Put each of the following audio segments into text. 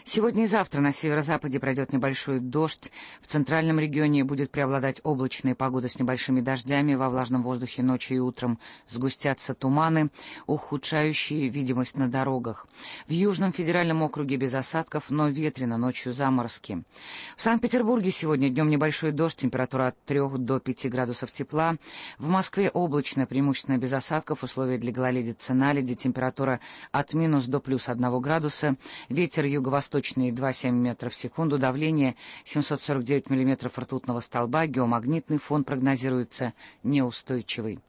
Сегодня и завтра на северо-западе пройдет небольшой дождь. В центральном регионе будет преобладать облачная погода с небольшими дождями. Во влажном воздухе ночью и утром сгустятся туманы, ухудшающие видимость на дорогах. В Южном федеральном округе без осадков, но ветрено, ночью заморозки. В Санкт-Петербурге сегодня днем небольшой дождь, температура от 3 до 5 градусов тепла. В Москве облачно, преимущественно без осадков, условия для гололедицы, наледи, температура от минус до плюс 1 градуса. Ветер юго-восточный 2,7 метров в секунду, давление 749 миллиметров ртутного столба, геомагнитный фон прогнозируется неустойчивый.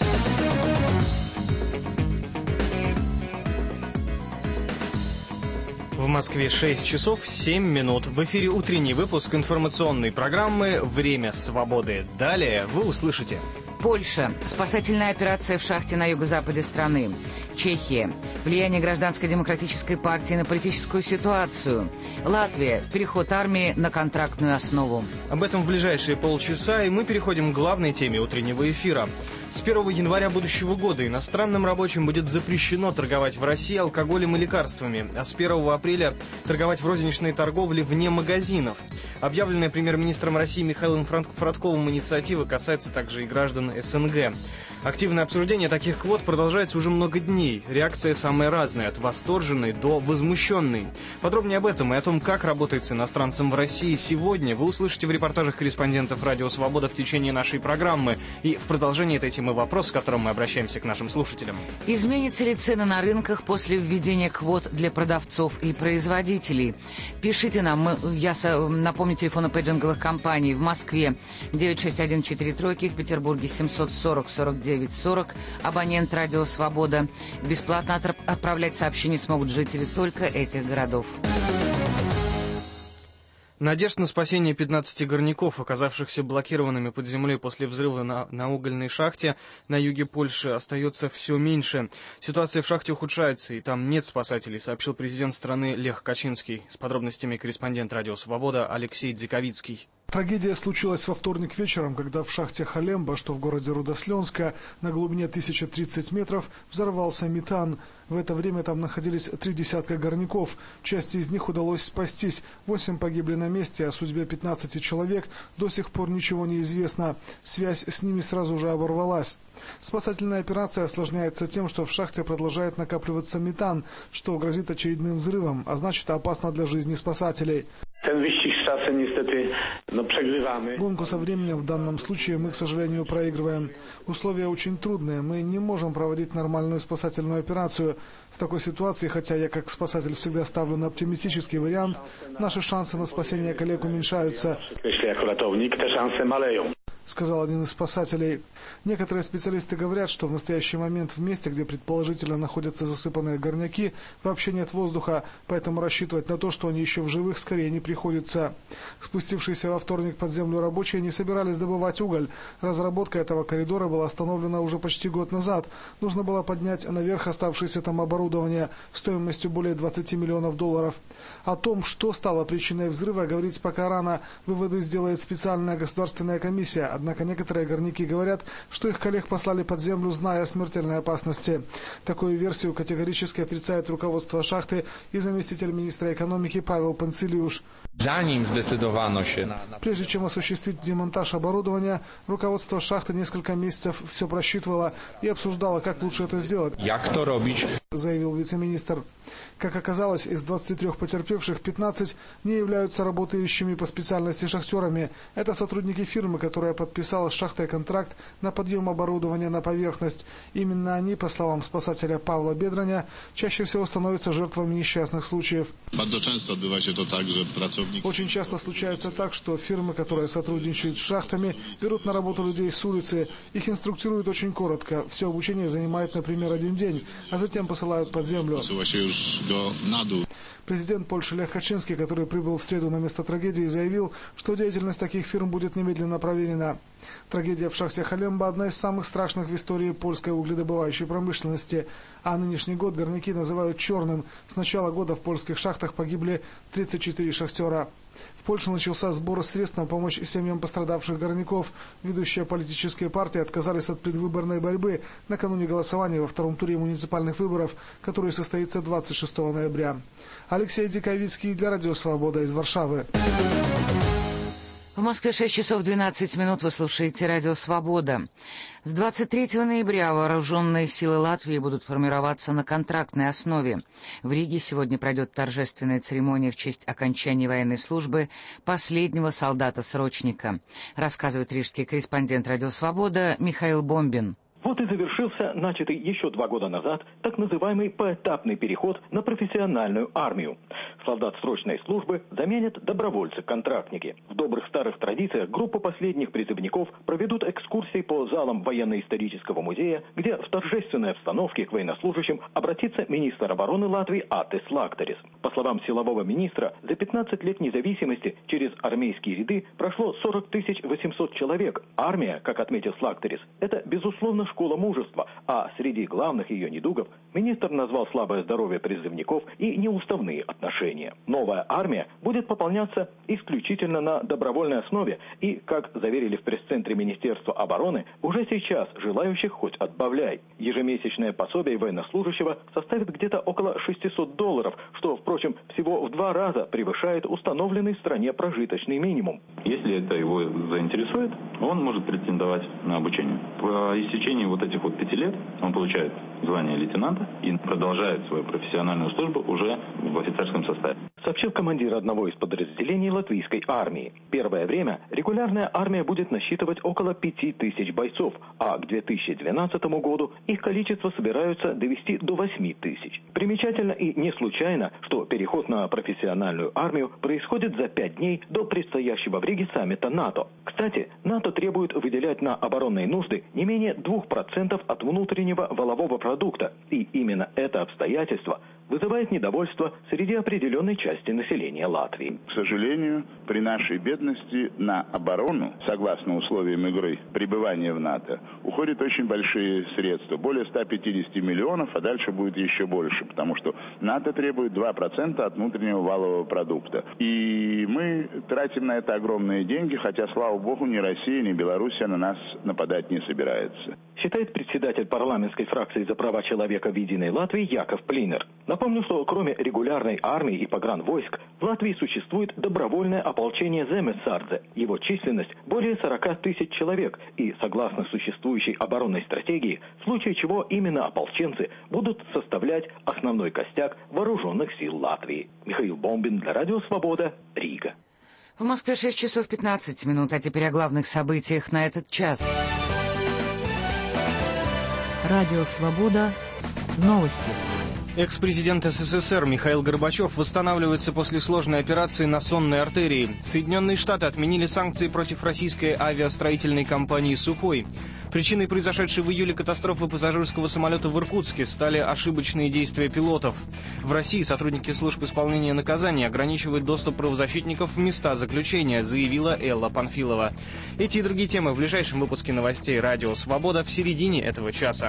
В Москве 6 часов 7 минут. В эфире утренний выпуск информационной программы «Время свободы». Далее вы услышите. Польша. Спасательная операция в шахте на юго-западе страны. Чехия. Влияние гражданской демократической партии на политическую ситуацию. Латвия. Переход армии на контрактную основу. Об этом в ближайшие полчаса, и мы переходим к главной теме утреннего эфира. С 1 января будущего года иностранным рабочим будет запрещено торговать в России алкоголем и лекарствами, а с 1 апреля торговать в розничной торговле вне магазинов. Объявленная премьер-министром России Михаилом Фродковым инициатива касается также и граждан СНГ. Активное обсуждение таких квот продолжается уже много дней. Реакция самая разная, от восторженной до возмущенной. Подробнее об этом и о том, как работает с иностранцем в России сегодня, вы услышите в репортажах корреспондентов «Радио Свобода» в течение нашей программы. И в продолжении этой темы вопрос, с которым мы обращаемся к нашим слушателям. Изменятся ли цены на рынках после введения квот для продавцов и производителей? Пишите нам. Я напомню, телефоны пейджинговых компаний в Москве 96143, в Петербурге 740-49-40, абонент «Радио Свобода». Бесплатно отправлять сообщения смогут жители только этих городов. Надежд на спасение 15 горняков, оказавшихся блокированными под землей после взрыва на угольной шахте на юге Польши, остается все меньше. Ситуация в шахте ухудшается, и там нет спасателей, сообщил президент страны Лех Качинский. С подробностями корреспондент «Радио Свобода» Алексей Дзиковицкий. Трагедия случилась во вторник вечером, когда в шахте Халемба, что в городе Рудосленска, на глубине 1030 метров, взорвался метан. В это время там находились 3 десятка горняков. Части из них удалось спастись. 8 погибли на месте, о судьбе 15 человек до сих пор ничего не известно. Связь с ними сразу же оборвалась. Спасательная операция осложняется тем, что в шахте продолжает накапливаться метан, что грозит очередным взрывом, а значит опасно для жизни спасателей. Гонку со временем в данном случае мы, к сожалению, проигрываем. Условия очень трудные. Мы не можем проводить нормальную спасательную операцию. В такой ситуации, хотя я как спасатель всегда ставлю на оптимистический вариант, наши шансы на спасение коллег уменьшаются, сказал один из спасателей. Некоторые специалисты говорят, что в настоящий момент в месте, где предположительно находятся засыпанные горняки, вообще нет воздуха, поэтому рассчитывать на то, что они еще в живых, скорее не приходится. Спустившиеся во вторник под землю рабочие не собирались добывать уголь. Разработка этого коридора была остановлена уже почти год назад. Нужно было поднять наверх оставшееся там оборудование стоимостью более 20 миллионов долларов. О том, что стало причиной взрыва, говорить пока рано. Выводы сделает специальная государственная комиссия. Однако некоторые горняки говорят, что их коллег послали под землю, зная о смертельной опасности. Такую версию категорически отрицает руководство шахты и заместитель министра экономики Павел Панцилиуш. Прежде чем осуществить демонтаж оборудования, руководство шахты несколько месяцев все просчитывало и обсуждало, как лучше это сделать, заявил вице-министр. Как оказалось, из 23 потерпевших 15 не являются работающими по специальности шахтерами. Это сотрудники фирмы, которая подписала с шахтой контракт на подъем оборудования на поверхность. Именно они, по словам спасателя Павла Бедраня, чаще всего становятся жертвами несчастных случаев. Очень часто случается так, что фирмы, которые сотрудничают с шахтами, берут на работу людей с улицы. Их инструктируют очень коротко. Все обучение занимает, например, 1 день, а затем посылают под землю. Президент Польши Лех Качинский, который прибыл в среду на место трагедии, заявил, что деятельность таких фирм будет немедленно проверена. Трагедия в шахте Халемба – одна из самых страшных в истории польской угледобывающей промышленности, а нынешний год горняки называют черным. С начала года в польских шахтах погибли 34 шахтера. В Польше начался сбор средств на помощь семьям пострадавших горняков. Ведущие политические партии отказались от предвыборной борьбы накануне голосования во втором туре муниципальных выборов, который состоится 26 ноября. Алексей Диковицкий для Радио Свобода из Варшавы. В Москве 6 часов 12 минут. Вы слушаете Радио Свобода. С 23 ноября вооруженные силы Латвии будут формироваться на контрактной основе. В Риге сегодня пройдет торжественная церемония в честь окончания военной службы последнего солдата-срочника, рассказывает рижский корреспондент Радио Свобода Михаил Бомбин. Вот и завершился начатый еще 2 года назад так называемый поэтапный переход на профессиональную армию. Солдат срочной службы заменят добровольцы-контрактники. В добрых старых традициях группа последних призывников проведут экскурсии по залам военно-исторического музея, где в торжественной обстановке к военнослужащим обратится министр обороны Латвии Атис Лактерис. По словам силового министра, за 15 лет независимости через армейские ряды прошло 40 800 человек. Армия, как отметил Лактерис, это безусловно школа мужества, а среди главных ее недугов министр назвал слабое здоровье призывников и неуставные отношения. Новая армия будет пополняться исключительно на добровольной основе и, как заверили в пресс-центре Министерства обороны, уже сейчас желающих хоть отбавляй. Ежемесячное пособие военнослужащего составит где-то около $600, что, впрочем, всего в 2 раза превышает установленный в стране прожиточный минимум. Если это его заинтересует, он может претендовать на обучение. По истечении вот этих 5 лет он получает звание лейтенанта и продолжает свою профессиональную службу уже в офицерском составе. Сообщил командир одного из подразделений латвийской армии. Первое время регулярная армия будет насчитывать около 5000 бойцов, а к 2012 году их количество собираются довести до 8000. Примечательно и не случайно, что переход на профессиональную армию происходит за 5 дней до предстоящего в Риге саммита НАТО. Кстати, НАТО требует выделять на оборонные нужды не менее 2% от внутреннего валового продукта, и именно это обстоятельство вызывает недовольство среди определенной части населения Латвии. К сожалению, при нашей бедности на оборону, согласно условиям игры пребывания в НАТО, уходят очень большие средства. Более 150 миллионов, а дальше будет еще больше, потому что НАТО требует 2% от внутреннего валового продукта. И мы тратим на это огромные деньги, хотя, слава богу, ни Россия, ни Белоруссия на нас нападать не собирается. Считает председатель парламентской фракции за права человека в «Единой Латвии» Яков Плинер. Напомню, что кроме регулярной армии и погранвойск, в Латвии существует добровольное ополчение Земесардзе. Его численность более 40 тысяч человек, и, согласно существующей оборонной стратегии, в случае чего именно ополченцы будут составлять основной костяк вооруженных сил Латвии. Михаил Бомбин для Радио Свобода, Рига. В Москве 6 часов 15 минут, а теперь о главных событиях на этот час. Радио Свобода. Новости. Экс-президент СССР Михаил Горбачев восстанавливается после сложной операции на сонной артерии. Соединенные Штаты отменили санкции против российской авиастроительной компании «Сухой». Причиной произошедшей в июле катастрофы пассажирского самолета в Иркутске стали ошибочные действия пилотов. В России сотрудники служб исполнения наказаний ограничивают доступ правозащитников в места заключения, заявила Элла Панфилова. Эти и другие темы в ближайшем выпуске новостей «Радио Свобода» в середине этого часа.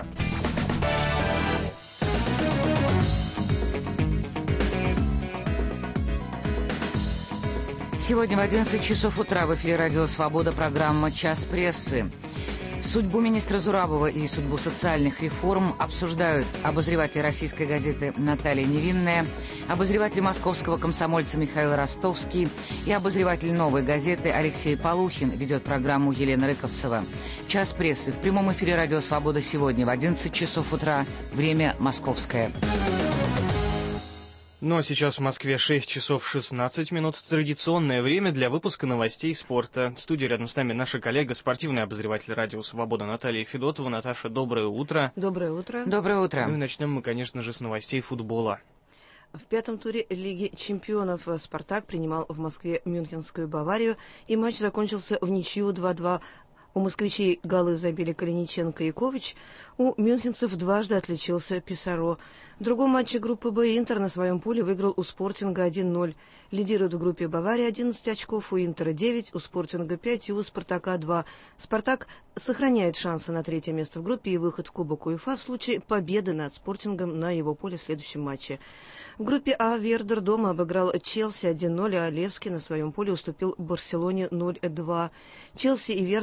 Сегодня в 11 часов утра в эфире «Радио Свобода» программа «Час прессы». Судьбу министра Зурабова и судьбу социальных реформ обсуждают обозреватель российской газеты Наталья Невинная, обозреватель московского комсомольца Михаил Ростовский и обозреватель «Новой газеты» Алексей Полухин, ведет программу Елена Рыковцева. «Час прессы» в прямом эфире «Радио Свобода» сегодня в 11 часов утра, время московское. Ну а сейчас в Москве 6 часов 16 минут. Традиционное время для выпуска новостей спорта. В студии рядом с нами наша коллега, спортивный обозреватель «Радио Свобода» Наталья Федотова. Наташа, доброе утро. Доброе утро. Доброе утро. Ну и начнем мы, конечно же, с новостей футбола. В 5-м туре Лиги чемпионов «Спартак» принимал в Москве мюнхенскую «Баварию», и матч закончился в ничью 2-2. У москвичей голы забили Калиниченко и Кович, у мюнхенцев дважды отличился Писаро. В другом матче группы «Б» «Интер» на своем поле выиграл у «Спортинга» 1-0. Лидирует в группе «Бавария» 11 очков, у «Интера» 9, у «Спортинга» 5 и у «Спартака» 2. «Спартак» сохраняет шансы на 3-е место в группе и выход в Кубок УЕФА в случае победы над «Спортингом» на его поле в следующем матче. В группе А «Вердер» дома обыграл «Челси» 1-0, а «Левски» на своем поле уступил «Барселоне» 0-2. «Челси» и «Вердер» набрали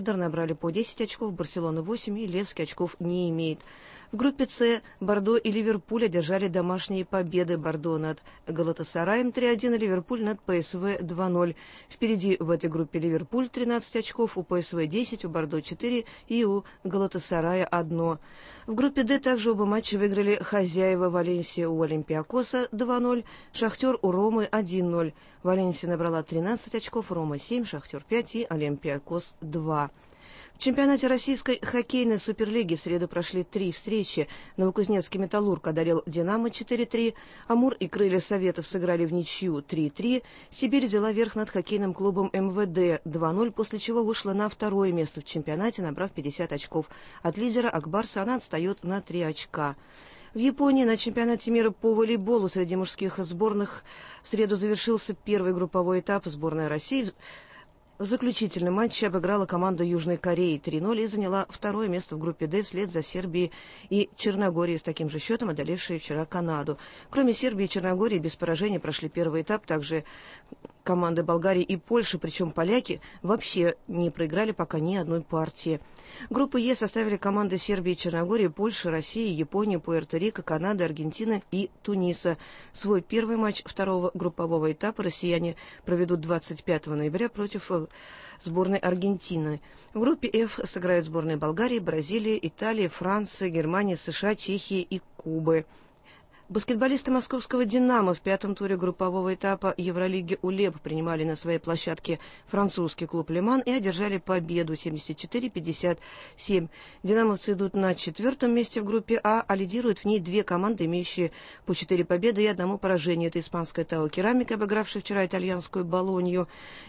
набрали по 10 очков, Барселона 8 и Левский очков не имеет. В группе С Бордо и Ливерпуль одержали домашние победы. Бордо над Галатасараем 3-1, Ливерпуль над ПСВ 2-0. Впереди в этой группе Ливерпуль 13 очков, у ПСВ 10, у Бордо 4 и у Галатасарая 1. В группе Д также оба матча выиграли хозяева. Валенсия у Олимпиакоса 2-0, Шахтер у Ромы 1-0. Валенсия набрала 13 очков, Рома 7, Шахтер 5 и Олимпиакос 2. В чемпионате российской хоккейной суперлиги в среду прошли 3 встречи. Новокузнецкий «Металлург» одолел «Динамо» 4-3, Амур и «Крылья Советов» сыграли в ничью 3-3, Сибирь взяла верх над хоккейным клубом МВД 2-0, после чего вышла на второе место в чемпионате, набрав 50 очков. От лидера Акбарса она отстает на 3 очка. В Японии на чемпионате мира по волейболу среди мужских сборных в среду завершился первый групповой этап. Сборная России в заключительном матче обыграла команду Южной Кореи 3-0 и заняла второе место в группе «Д» вслед за Сербией и Черногорией, с таким же счетом одолевшей вчера Канаду. Кроме Сербии и Черногории без поражения прошли первый этап также команды Болгарии и Польши, причем поляки вообще не проиграли пока ни одной партии. Группу Е составили команды Сербии и Черногории, Польши, России, Японии, Пуэрто-Рико, Канады, Аргентины и Туниса. Свой первый матч второго группового этапа россияне проведут 25 ноября против сборной Аргентины. В группе F сыграют сборные Болгарии, Бразилии, Италии, Франции, Германии, США, Чехии и Кубы. Баскетболисты московского «Динамо» в пятом туре группового этапа Евролиги УЛЕБ принимали на своей площадке французский клуб «Леман» и одержали победу 74-57. «Динамовцы» идут на 4-м месте в группе А лидируют в ней 2 команды, имеющие по 4 победы и 1 поражение. Это испанская «Тао Керамика», обыгравшая вчера итальянскую «Болонью»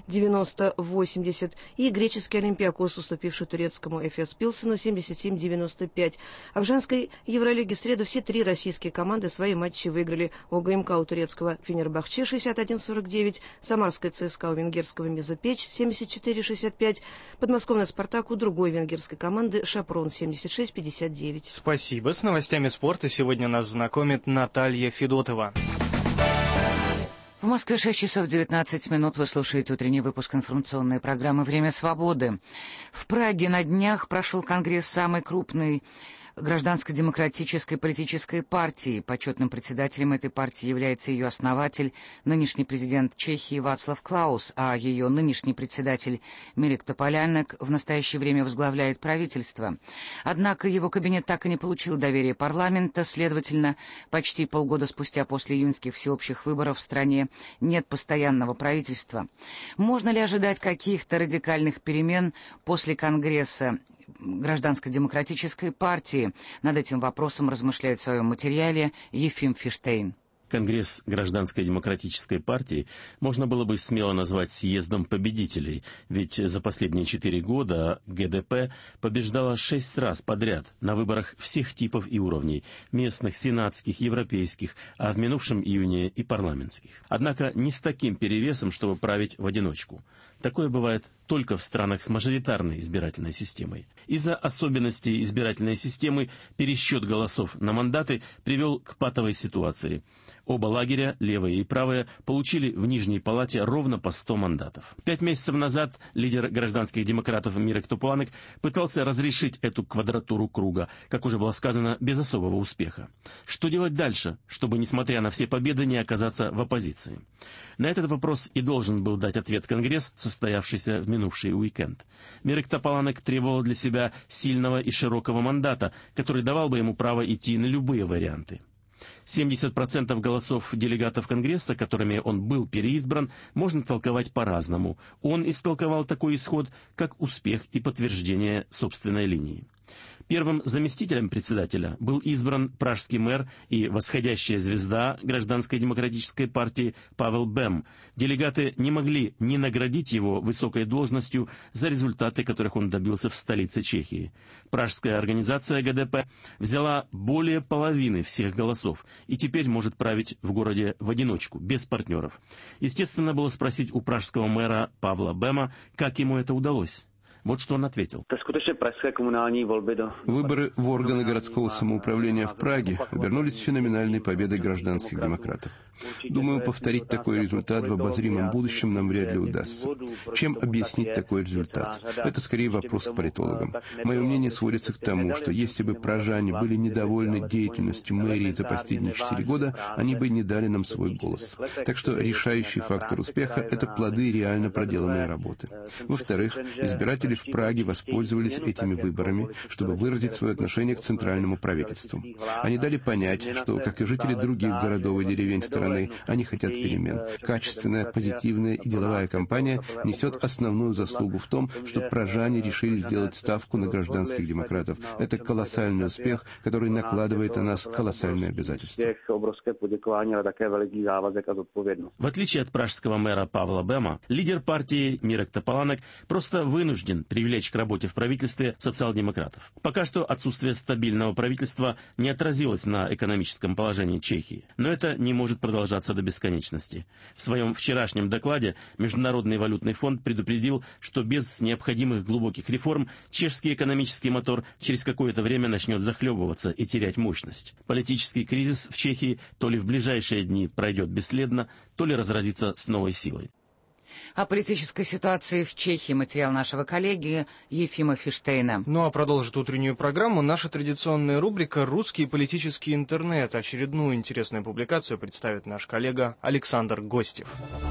90-80, и греческий «Олимпиакос», уступивший турецкому «Эфес Пилсену» 77-95. А в женской Евролиге в среду все 3 российские команды свои матчи выиграли. У ГМК у турецкого «Фенербахче» 61-49, самарская ЦСКА у венгерского «Мезопеч» 74-65, подмосковный «Спартак» у другой венгерской команды «Шапрон» 76-59. Спасибо. С новостями спорта сегодня нас знакомит Наталья Федотова. В Москве 6 часов 19 минут. Вы слушаете утренний выпуск информационной программы «Время свободы». В Праге на днях прошел конгресс самой крупной гражданско-демократической политической партии. Почетным председателем этой партии является ее основатель, нынешний президент Чехии Václav Klaus, а ее нынешний председатель Mirek Topolánek в настоящее время возглавляет правительство. Однако его кабинет так и не получил доверия парламента, следовательно, почти полгода спустя после июньских всеобщих выборов в стране нет постоянного правительства. Можно ли ожидать каких-то радикальных перемен после Конгресса гражданско-демократической партии? Над этим вопросом размышляет в своем материале Ефим Фиштейн. Конгресс Гражданской демократической партии можно было бы смело назвать съездом победителей, ведь за последние 4 года ГДП побеждала 6 раз подряд на выборах всех типов и уровней – местных, сенатских, европейских, а в минувшем июне и парламентских. Однако не с таким перевесом, чтобы править в одиночку. Такое бывает только в странах с мажоритарной избирательной системой. Из-за особенностей избирательной системы пересчет голосов на мандаты привел к патовой ситуации. Оба лагеря, левые и правые, получили в Нижней палате ровно по 100 мандатов. 5 месяцев назад лидер гражданских демократов Mirek Topolánek пытался разрешить эту квадратуру круга, как уже было сказано, без особого успеха. Что делать дальше, чтобы, несмотря на все победы, не оказаться в оппозиции? На этот вопрос и должен был дать ответ Конгресс, состоявшийся в минувший уикенд. Mirek Topolánek требовал для себя сильного и широкого мандата, который давал бы ему право идти на любые варианты. 70% голосов делегатов Конгресса, которыми он был переизбран, можно толковать по-разному. Он истолковал такой исход как успех и подтверждение собственной линии. Первым заместителем председателя был избран пражский мэр и восходящая звезда Гражданской демократической партии Павел Бем. Делегаты не могли не наградить его высокой должностью за результаты, которых он добился в столице Чехии. Пражская организация ГДП взяла более половины всех голосов и теперь может править в городе в одиночку, без партнеров. Естественно было спросить у пражского мэра Павла Бема, как ему это удалось. Вот что он ответил. Выборы в органы городского самоуправления в Праге обернулись феноменальной победой гражданских демократов. Думаю, повторить такой результат в обозримом будущем нам вряд ли удастся. Чем объяснить такой результат? Это скорее вопрос к политологам. Мое мнение сводится к тому, что если бы пражане были недовольны деятельностью мэрии за последние 4 года, они бы не дали нам свой голос. Так что решающий фактор успеха – это плоды реально проделанной работы. Во-вторых, избиратели в Праге воспользовались этими выборами, чтобы выразить свое отношение к центральному правительству. Они дали понять, что, как и жители других городов и деревень страны, они хотят перемен. Качественная, позитивная и деловая кампания несет основную заслугу в том, что пражане решили сделать ставку на гражданских демократов. Это колоссальный успех, который накладывает на нас колоссальные обязательства. В отличие от пражского мэра Павла Бема, лидер партии Мирек Топаланек просто вынужден привлечь к работе в правительстве социал-демократов. Пока что отсутствие стабильного правительства не отразилось на экономическом положении Чехии. Но это не может продолжаться до бесконечности. В своем вчерашнем докладе Международный валютный фонд предупредил, что без необходимых глубоких реформ чешский экономический мотор через какое-то время начнет захлебываться и терять мощность. Политический кризис в Чехии то ли в ближайшие дни пройдет бесследно, то ли разразится с новой силой. О политической ситуации в Чехии материал нашего коллеги Ефима Фиштейна. Ну а продолжит утреннюю программу наша традиционная рубрика «Русский политический интернет». Очередную интересную публикацию представит наш коллега Александр Гостев.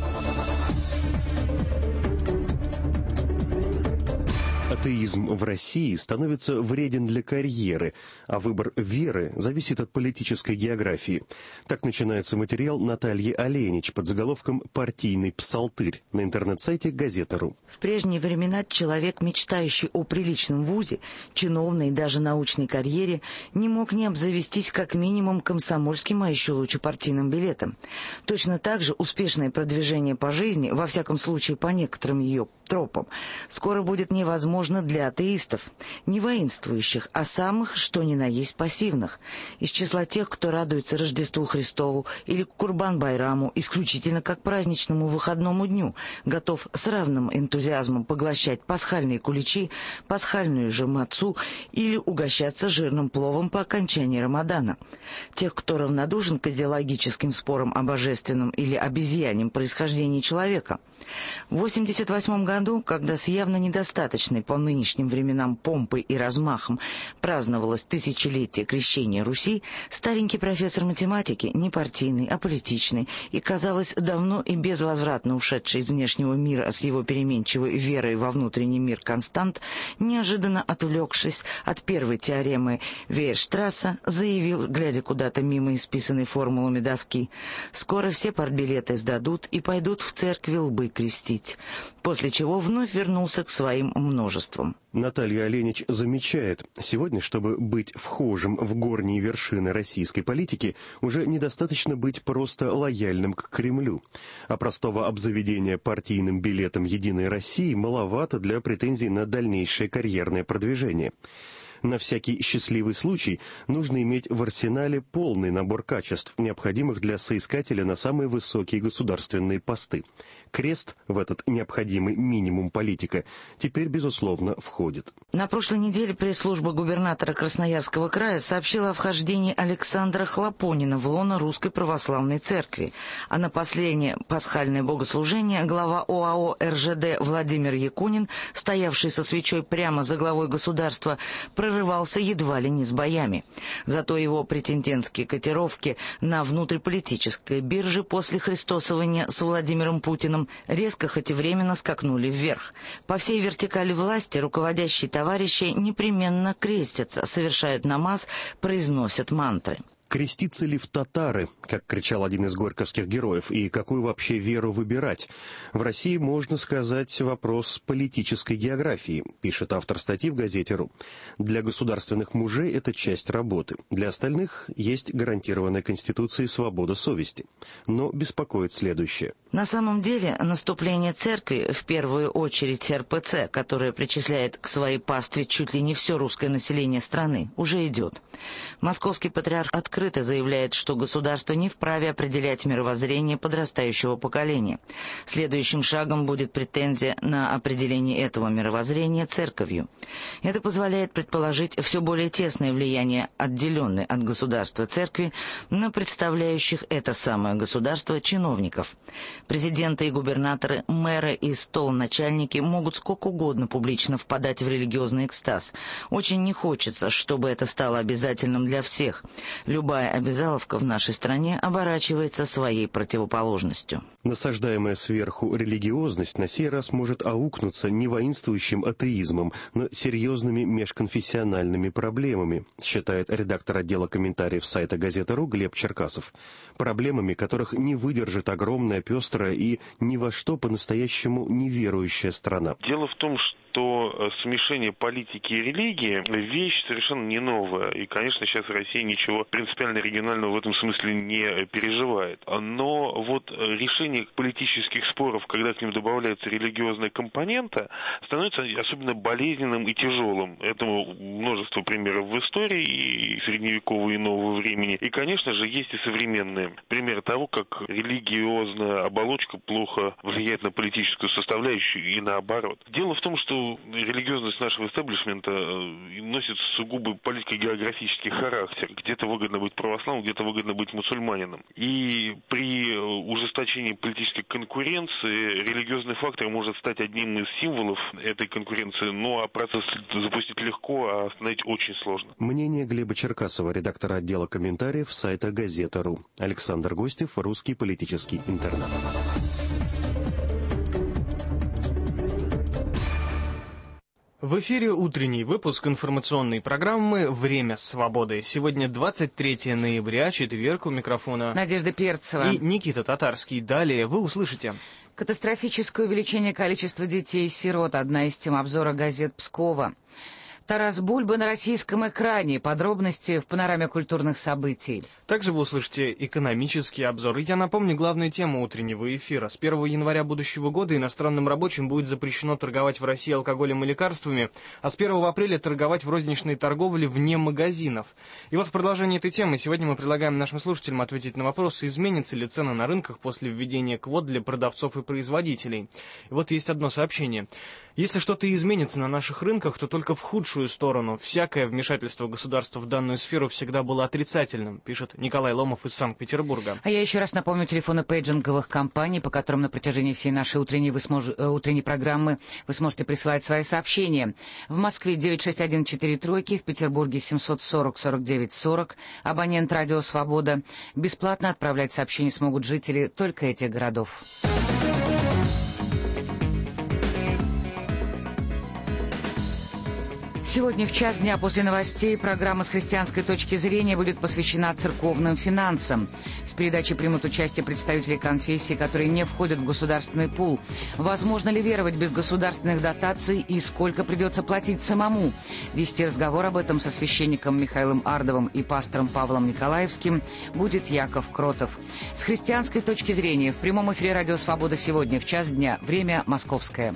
Атеизм в России становится вреден для карьеры, а выбор веры зависит от политической географии. Так начинается материал Натальи Оленич под заголовком «Партийный псалтырь» на интернет-сайте Газета.ру. В прежние времена человек, мечтающий о приличном вузе, чиновной и даже научной карьере, не мог не обзавестись как минимум комсомольским, а еще лучше партийным билетом. Точно так же успешное продвижение по жизни, во всяком случае по некоторым ее тропам, скоро будет невозможно для атеистов, не воинствующих, а самых, что ни на есть, пассивных, из числа тех, кто радуется Рождеству Христову или Курбан-Байраму исключительно как праздничному выходному дню, готов с равным энтузиазмом поглощать пасхальные куличи, пасхальную же мацу или угощаться жирным пловом по окончании Рамадана. Тех, кто равнодушен к идеологическим спорам о божественном или обезьяньем происхождении человека. В 1988 году, когда с явно недостаточной по нынешним временам помпой и размахом праздновалось тысячелетие крещения Руси, старенький профессор математики, не партийный, а политичный, и, казалось, давно и безвозвратно ушедший из внешнего мира с его переменчивой верой во внутренний мир констант, неожиданно отвлекшись от первой теоремы Вейерштрасса, заявил, глядя куда-то мимо исписанной формулами доски: «Скоро все партбилеты сдадут и пойдут в церкви лбы крестить», после чего вновь вернулся к своим множествам. Наталья Оленич замечает, сегодня, чтобы быть вхожим в горние вершины российской политики, уже недостаточно быть просто лояльным к Кремлю. А простого обзаведения партийным билетом «Единой России» маловато для претензий на дальнейшее карьерное продвижение. На всякий счастливый случай нужно иметь в арсенале полный набор качеств, необходимых для соискателя на самые высокие государственные посты. Крест в этот необходимый минимум политика теперь, безусловно, входит. На прошлой неделе пресс-служба губернатора Красноярского края сообщила о вхождении Александра Хлопонина в лоно Русской Православной Церкви. А на последнее пасхальное богослужение глава ОАО РЖД Владимир Якунин, стоявший со свечой прямо за главой государства, прорывался едва ли не с боями. Зато его претендентские котировки на внутриполитической бирже после христосования с Владимиром Путиным резко, хоть и временно, скакнули вверх. По всей вертикали власти руководящие товарищи непременно крестятся, совершают намаз, произносят мантры. Креститься ли в татары, как кричал один из горьковских героев, и какую вообще веру выбирать? В России, можно сказать, вопрос политической географии, пишет автор статьи в Газете.ру. Для государственных мужей это часть работы. Для остальных есть гарантированная Конституцией свобода совести. Но беспокоит следующее. На самом деле наступление церкви, в первую очередь РПЦ, которая причисляет к своей пастве чуть ли не все русское население страны, уже идет. Московский патриарх открыто заявляет, что государство не вправе определять мировоззрение подрастающего поколения. Следующим шагом будет претензия на определение этого мировоззрения церковью. Это позволяет предположить все более тесное влияние отделенной от государства церкви на представляющих это самое государство чиновников. Президенты и губернаторы, мэры и столоначальники могут сколько угодно публично впадать в религиозный экстаз. Очень не хочется, чтобы это стало обязательным для всех. Любая обязаловка в нашей стране оборачивается своей противоположностью. Насаждаемая сверху религиозность на сей раз может аукнуться не воинствующим атеизмом, но серьезными межконфессиональными проблемами, считает редактор отдела комментариев сайта «Газета.ру» Глеб Черкасов. Проблемами, которых не выдержит огромная, пестрая и ни во что по-настоящему неверующая страна. Дело в том, что смешение политики и религии – вещь совершенно не новая. И, конечно, сейчас Россия ничего принципиально регионального в этом смысле не переживает. Но вот решение политических споров, когда к ним добавляется религиозная компонента, становится особенно болезненным и тяжелым. Этому множество примеров в истории, и средневекового, и нового времени. И, конечно же, есть и современные примеры того, как религиозная оболочка плохо влияет на политическую составляющую и наоборот. Дело в том, что религиозность нашего истеблишмента носит сугубо политико-географический характер. Где-то выгодно быть православным, где-то выгодно быть мусульманином. И при ужесточении политической конкуренции религиозный фактор может стать одним из символов этой конкуренции, но процесс запустить легко, а остановить очень сложно. Мнение Глеба Черкасова, редактора отдела комментариев сайта «Газета.ру». Александр Гостев, Русский политический интернет. В эфире утренний выпуск информационной программы «Время свободы». Сегодня 23 ноября, четверг, у микрофона Надежда Перцева и Никита Татарский. Далее вы услышите: катастрофическое увеличение количества детей-сирот. Одна из тем обзора газет Пскова. Тарас Бульба на российском экране. Подробности в панораме культурных событий. Также вы услышите экономический обзор. И я напомню главную тему утреннего эфира. С 1 января будущего года иностранным рабочим будет запрещено торговать в России алкоголем и лекарствами, а с 1 апреля торговать в розничной торговле вне магазинов. И вот в продолжении этой темы сегодня мы предлагаем нашим слушателям ответить на вопрос, изменятся ли цены на рынках после введения квот для продавцов и производителей. И вот есть одно сообщение. Если что-то изменится на наших рынках, то только в худшую сторону. Всякое вмешательство государства в данную сферу всегда было отрицательным, пишет Николай Ломов из Санкт-Петербурга. А я еще раз напомню телефоны пейджинговых компаний, по которым на протяжении всей нашей утренней программы вы сможете присылать свои сообщения. В Москве 961-43, в Петербурге 740-49-40, абонент «Радио Свобода». Бесплатно отправлять сообщения смогут жители только этих городов. Сегодня в час дня после новостей программа «С христианской точки зрения» будет посвящена церковным финансам. В передаче примут участие представители конфессий, которые не входят в государственный пул. Возможно ли веровать без государственных дотаций и сколько придется платить самому? Вести разговор об этом со священником Михаилом Ардовым и пастором Павлом Николаевским будет Яков Кротов. «С христианской точки зрения» в прямом эфире «Радио Свобода» сегодня в час дня. Время московское.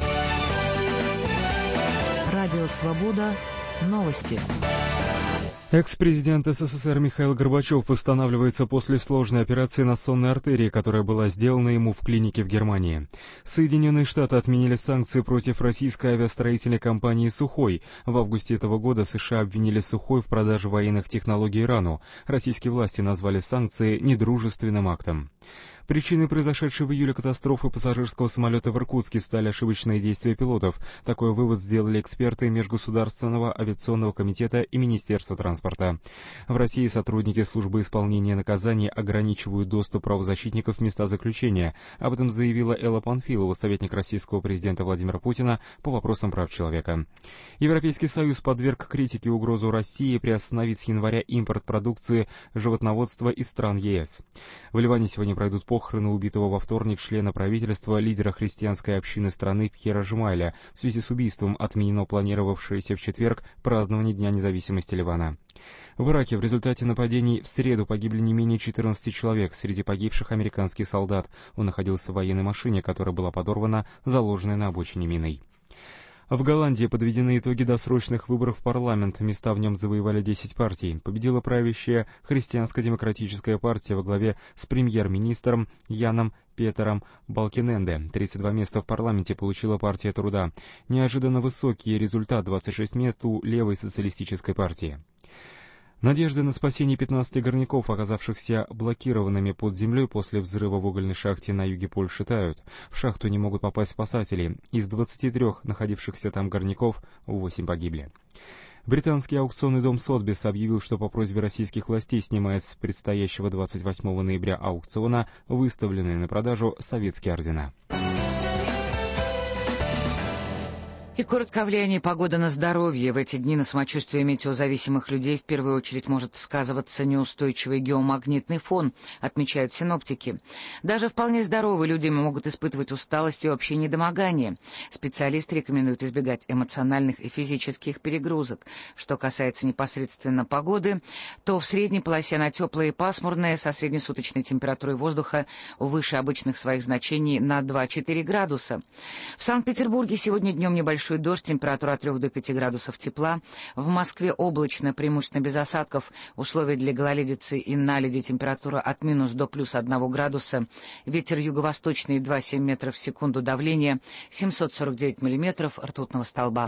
Радио «Свобода». Новости. Экс-президент СССР Михаил Горбачев восстанавливается после сложной операции на сонной артерии, которая была сделана ему в клинике в Германии. Соединенные Штаты отменили санкции против российской авиастроительной компании «Сухой». В августе этого года США обвинили «Сухой» в продаже военных технологий Ирану. Российские власти назвали санкции недружественным актом. Причиной произошедшей в июле катастрофы пассажирского самолета в Иркутске стали ошибочные действия пилотов. Такой вывод сделали эксперты Межгосударственного авиационного комитета и Министерства транспорта. В России сотрудники службы исполнения наказаний ограничивают доступ правозащитников в места заключения. Об этом заявила Элла Панфилова, советник российского президента Владимира Путина по вопросам прав человека. Европейский Союз подверг критике угрозу России приостановить с января импорт продукции животноводства из стран ЕС. В Ливане сегодня пройдут похороны убитого во вторник члена правительства, лидера христианской общины страны Пьера Жмайля. В связи с убийством отменено планировавшееся в четверг празднование Дня независимости Ливана. В Ираке в результате нападений в среду погибли не менее 14 человек. Среди погибших американский солдат. Он находился в военной машине, которая была подорвана, заложенной на обочине миной. В Голландии подведены итоги досрочных выборов в парламент. Места в нем завоевали 10 партий. Победила правящая христианско-демократическая партия во главе с премьер-министром Яном Петером Балкененде. 32 места в парламенте получила партия труда. Неожиданно высокий результат — 26 мест у левой социалистической партии. Надежды на спасение 15 горняков, оказавшихся блокированными под землей после взрыва в угольной шахте на юге Польши, тают. В шахту не могут попасть спасатели. Из 23 находившихся там горняков 8 погибли. Британский аукционный дом Сотбис объявил, что по просьбе российских властей снимает с предстоящего 28 ноября аукциона выставленные на продажу советские ордена. И коротко о влиянии погоды на здоровье. В эти дни на самочувствие метеозависимых людей в первую очередь может сказываться неустойчивый геомагнитный фон, отмечают синоптики. Даже вполне здоровые люди могут испытывать усталость и общее недомогание. Специалисты рекомендуют избегать эмоциональных и физических перегрузок. Что касается непосредственно погоды, то в средней полосе она теплая и пасмурная, со среднесуточной температурой воздуха выше обычных своих значений на 2-4 градуса. В Санкт-Петербурге сегодня днем небольшой дождь, температура от 3 до 5 градусов тепла. В Москве облачно, преимущественно без осадков. Условия для гололедицы и наледи, температура от минус до плюс 1 градуса. Ветер юго-восточный 2,7 метров в секунду, давление 749 миллиметров ртутного столба.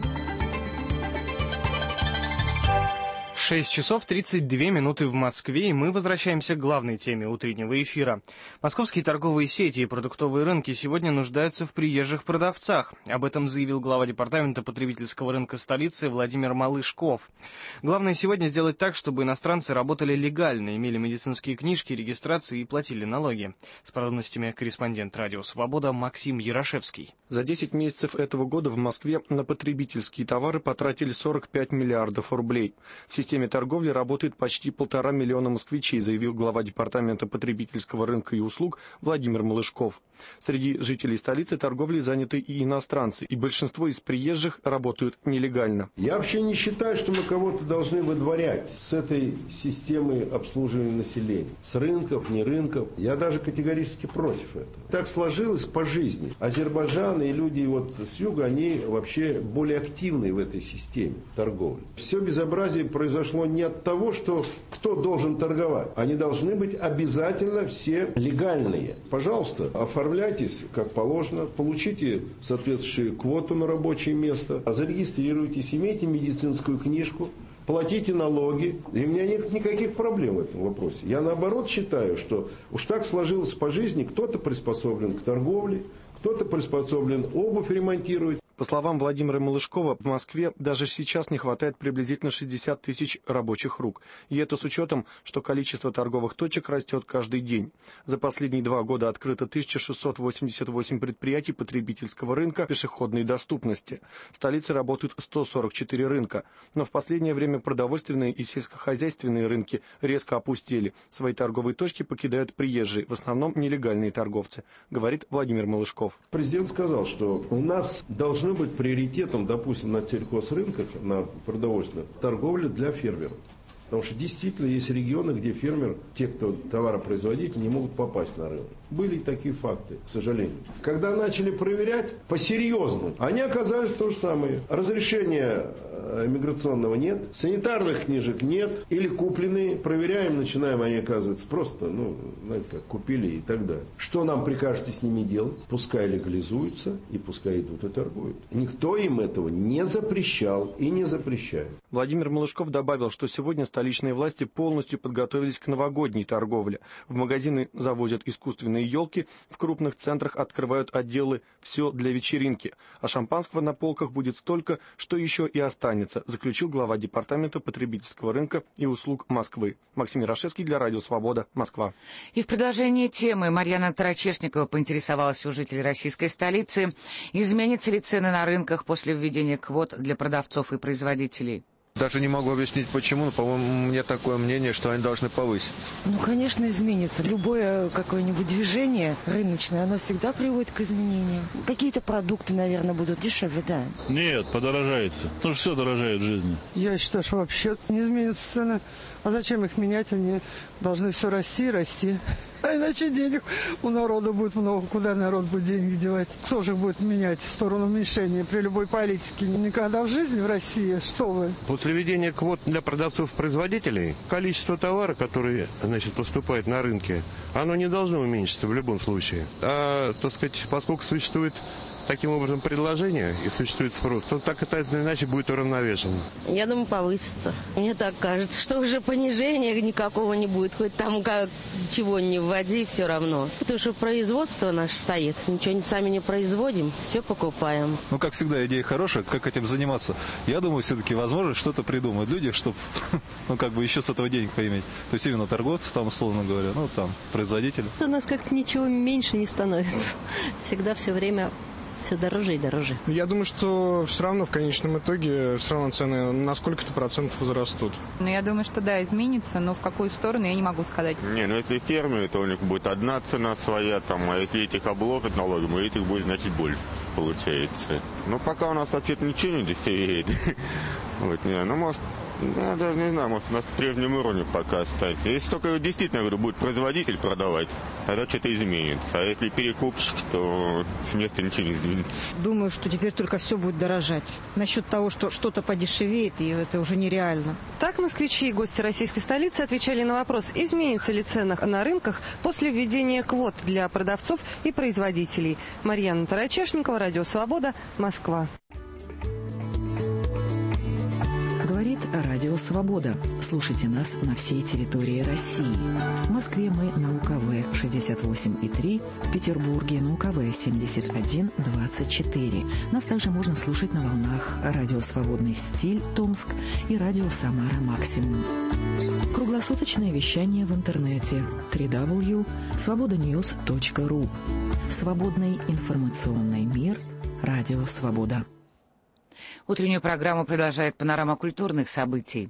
6 часов 32 минуты в Москве, и мы возвращаемся к главной теме утреннего эфира. Московские торговые сети и продуктовые рынки сегодня нуждаются в приезжих продавцах. Об этом заявил глава департамента потребительского рынка столицы Владимир Малышков. Главное сегодня сделать так, чтобы иностранцы работали легально, имели медицинские книжки, регистрации и платили налоги. С подробностями корреспондент «Радио Свобода» Максим Ярошевский. За 10 месяцев этого года в Москве на потребительские товары потратили 45 миллиардов рублей. В системе торговли работает почти 1,5 миллиона москвичей, заявил глава департамента потребительского рынка и услуг Владимир Малышков. Среди жителей столицы торговлей заняты и иностранцы, и большинство из приезжих работают нелегально. Я вообще не считаю, что мы кого-то должны выдворять с этой системы обслуживания населения. С рынков, не рынков. Я даже категорически против этого. Так сложилось по жизни. Азербайджан и люди вот с юга, они вообще более активны в этой системе торговли. Все безобразие произошло не от того, что кто должен торговать. Они должны быть обязательно все легальные. Пожалуйста, оформляйтесь как положено, получите соответствующую квоту на рабочее место, зарегистрируйтесь, имейте медицинскую книжку, платите налоги. И у меня нет никаких проблем в этом вопросе. Я наоборот считаю, что уж так сложилось по жизни, кто-то приспособлен к торговле, кто-то приспособлен обувь ремонтировать. По словам Владимира Малышкова, в Москве даже сейчас не хватает приблизительно 60 тысяч рабочих рук. И это с учетом, что количество торговых точек растет каждый день. За последние 2 года открыто 1688 предприятий потребительского рынка пешеходной доступности. В столице работают 144 рынка. Но в последнее время продовольственные и сельскохозяйственные рынки резко опустели. Свои торговые точки покидают приезжие, в основном нелегальные торговцы, говорит Владимир Малышков. Президент сказал, что у нас должны быть приоритетом, допустим, на сельхозрынках, на продовольственных, торговля для фермеров. Потому что действительно есть регионы, где фермер, те, кто товаропроизводитель, не могут попасть на рынок. Были такие факты, к сожалению. Когда начали проверять по-серьезному, они оказались то же самое. Разрешения миграционного нет, санитарных книжек нет, или купленные, проверяем, начинаем, они оказываются просто, знаете как, купили и так далее. Что нам прикажете с ними делать? Пускай легализуются и пускай идут и торгуют. Никто им этого не запрещал и не запрещает. Владимир Малышков добавил, что сегодня столичные власти полностью подготовились к новогодней торговле. В магазины завозят искусственные елки, в крупных центрах открывают отделы «Все для вечеринки». А шампанского на полках будет столько, что еще и останется, заключил глава департамента потребительского рынка и услуг Москвы. Максим Ярошевский для Радио Свобода, Москва. И в продолжении темы Марьяна Тарачешникова поинтересовалась у жителей российской столицы, изменятся ли цены на рынках после введения квот для продавцов и производителей. Даже не могу объяснить почему, но, по-моему, у меня такое мнение, что они должны повыситься. Конечно, изменится. Любое какое-нибудь движение рыночное, оно всегда приводит к изменениям. Какие-то продукты, наверное, будут дешевле, да? Нет, подорожается. Потому что все дорожает в жизни. Я считаю, что вообще не изменятся цены. А зачем их менять? Они должны все расти и расти. А иначе денег у народа будет много. Куда народ будет деньги девать? Кто же будет менять в сторону уменьшения при любой политике? Никогда в жизни в России. Что вы? После введения квот для продавцов-производителей количество товара, который, поступает на рынке, оно не должно уменьшиться в любом случае. А, поскольку существует таким образом предложение и существует спрос, то так это иначе будет уравновешено. Я думаю, повысится. Мне так кажется, что уже понижения никакого не будет. Хоть там чего не вводи, все равно. Потому что производство наше стоит. Ничего сами не производим, все покупаем. Как всегда, идея хорошая. Как этим заниматься? Я думаю, все-таки возможно что-то придумают люди, чтобы еще с этого денег поиметь. То есть именно торговцев, там, условно говоря, производителей. У нас как-то ничего меньше не становится. Всегда все время все дороже и дороже. Я думаю, что все равно в конечном итоге цены на сколько-то процентов возрастут. Я думаю, что да, изменится, но в какую сторону я не могу сказать. Если фермеры, то у них будет одна цена своя, а если этих обложат налогом, этих будет, значит, больше получается. Пока у нас вообще-то ничего не дешевеет. Может, я даже не знаю, может, на прежнем уровне пока останется. Если только действительно, будет производитель продавать, тогда что-то изменится. А если перекупщик, то с места ничего не сдвинется. Думаю, что теперь только все будет дорожать. Насчет того, что что-то подешевеет, и это уже нереально. Так москвичи и гости российской столицы отвечали на вопрос, изменится ли цена на рынках после введения квот для продавцов и производителей. Марьяна Тарачешникова, Радио Свобода, Москва. Говорит Радио Свобода. Слушайте нас на всей территории России. В Москве мы на УКВ 68,3, в Петербурге на УКВ 71,24. Нас также можно слушать на волнах Радио Свободный стиль Томск и Радио Самара Максимум. Круглосуточное вещание в интернете www.svobodanews.ru. Свободный информационный мир. Радио Свобода. Утреннюю программу продолжает панорама культурных событий.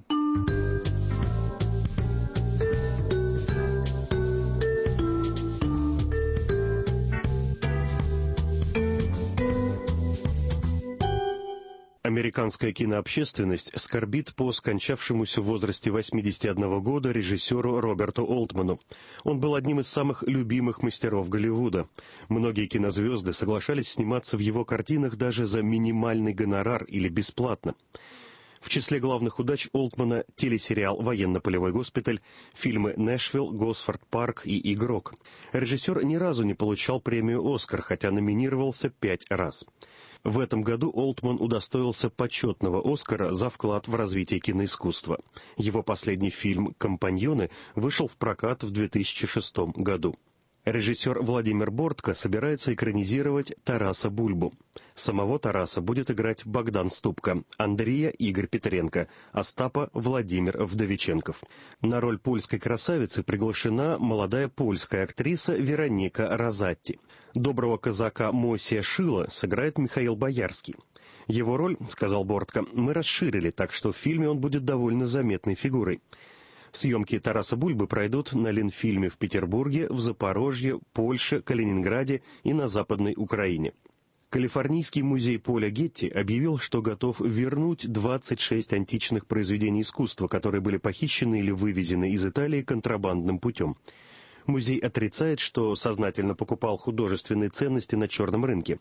Американская кинообщественность скорбит по скончавшемуся в возрасте 81 года режиссеру Роберту Олтману. Он был одним из самых любимых мастеров Голливуда. Многие кинозвезды соглашались сниматься в его картинах даже за минимальный гонорар или бесплатно. В числе главных удач Олтмана телесериал «Военно-полевой госпиталь», фильмы «Нэшвилл», «Госфорд Парк» и «Игрок». Режиссер ни разу не получал премию «Оскар», хотя номинировался 5 раз. В этом году Олтман удостоился почетного «Оскара» за вклад в развитие киноискусства. Его последний фильм «Компаньоны» вышел в прокат в 2006 году. Режиссер Владимир Бортко собирается экранизировать Тараса Бульбу. Самого Тараса будет играть Богдан Ступка, Андрея Игорь Петренко, Остапа Владимир Вдовиченков. На роль польской красавицы приглашена молодая польская актриса Вероника Розатти. Доброго казака Мосия Шила сыграет Михаил Боярский. Его роль, сказал Бортко, мы расширили, так что в фильме он будет довольно заметной фигурой. Съемки Тараса Бульбы пройдут на Ленфильме в Петербурге, в Запорожье, Польше, Калининграде и на Западной Украине. Калифорнийский музей Поля Гетти объявил, что готов вернуть 26 античных произведений искусства, которые были похищены или вывезены из Италии контрабандным путем. Музей отрицает, что сознательно покупал художественные ценности на черном рынке.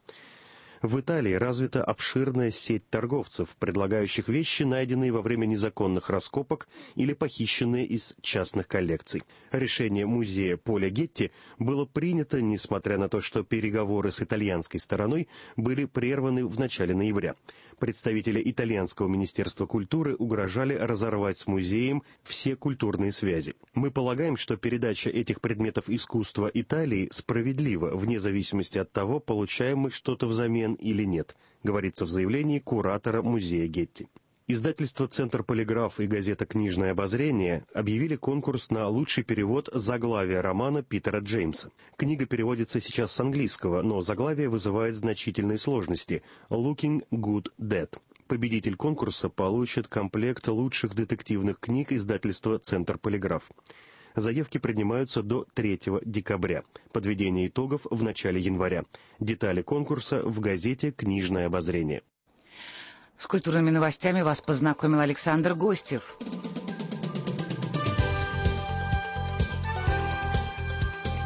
В Италии развита обширная сеть торговцев, предлагающих вещи, найденные во время незаконных раскопок или похищенные из частных коллекций. Решение музея Поля Гетти было принято, несмотря на то, что переговоры с итальянской стороной были прерваны в начале ноября. Представители итальянского министерства культуры угрожали разорвать с музеем все культурные связи. Мы полагаем, что передача этих предметов искусства Италии справедлива, вне зависимости от того, получаем мы что-то взамен или нет, говорится в заявлении куратора музея Гетти. Издательство «Центр Полиграф» и газета «Книжное обозрение» объявили конкурс на лучший перевод заглавия романа Питера Джеймса. Книга переводится сейчас с английского, но заглавие вызывает значительные сложности «Looking Good Dead». Победитель конкурса получит комплект лучших детективных книг издательства «Центр Полиграф». Заявки принимаются до 3 декабря. Подведение итогов в начале января. Детали конкурса в газете «Книжное обозрение». С культурными новостями вас познакомил Александр Гостев.